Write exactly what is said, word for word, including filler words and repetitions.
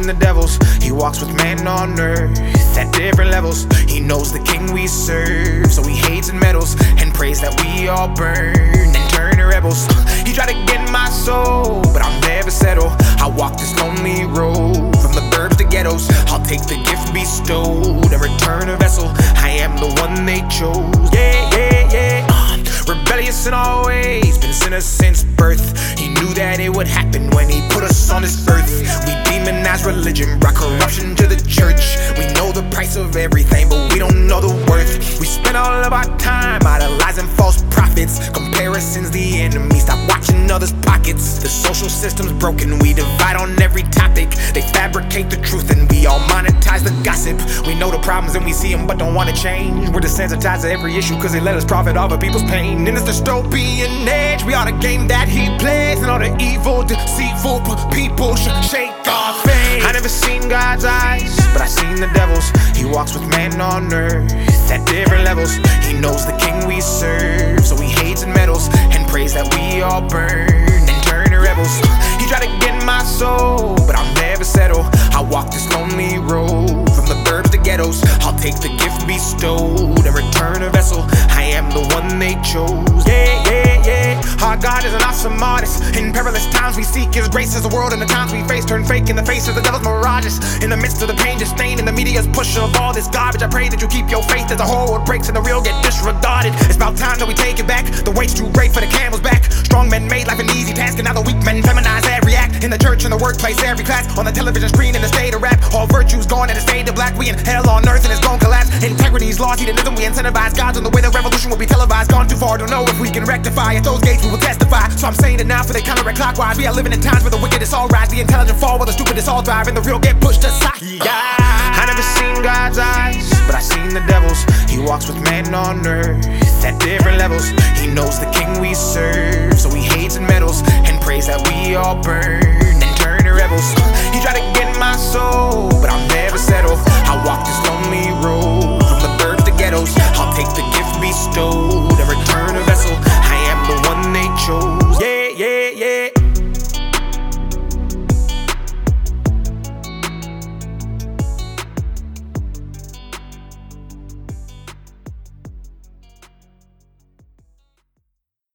seen the devils. He walks with man on earth at different levels. He knows the king we serve, so he hates and meddles and prays that we all burn and turn to rebels. He tried to get my soul, but I'll never settle. I walk this lonely road from the burbs to ghettos. I'll take the gift bestowed and return a vessel. I am the one they chose. Yeah, yeah, yeah. Uh, rebellious in all ways, been sinners since birth. He knew that it would happen when he put us on this earth. We demonize religion, brought corruption to the church. We know the price of everything, but we don't know the worth. We spend all of our time idolizing false prophets. Comparison's the enemy, stop watching others' pockets. The social system's broken, we divide on every topic. They fabricate the truth and we all monetize the gossip. We know the problems and we see them but don't want to change. We're desensitized to every issue cause they let us profit off of people's pain. In this dystopian age, we are the game that he plays, and all the evil, deceitful people should shake our faith. I never seen God's eyes, but I seen the devil's. He walks with man on earth at different levels. He knows the king we serve, so he hates and meddles and prays that we all burn and turn to rebels. He tried to get my soul, but I'll never settle. I walk this lonely road from the burbs to ghettos. I'll take the gift bestowed and return a vessel. I am the one they chose. Yeah, yeah, yeah. Our God is an awesome artist. In perilous times we seek his grace as the world and the times we face turn fake in the face of the devil's mirages. In the midst of the pain just stained in the media's push of all this garbage, I pray that you keep your faith as the whole world breaks and the real get disregarded. It's about time that we take it back. The weight's too great for the camel's back. Strong men made life an easy task, and now the weak men feminize every act. In the church, in the workplace, every class, on the television screen, in the state of rap. All virtues gone and it's fade to black. We in hell on earth and it's gon' collapse. Integrity's lost, hedonism, we incentivize gods on the way the revolution will be televised. Gone too far to know if we can rectify. At those gates we will testify. So I'm saying it now for they counter-clockwise. We are living in times where the wickedest all rise, the intelligent fall while the stupidest all thrive, and the real get pushed aside. Yeah. I never seen God's eyes, but I seen the devil's. He walks with man on earth at different levels. He knows the king we serve, so he hates and meddles and prays that we all burn and turn to rebels. He tried to get my soul, but I'll never settle. I walk this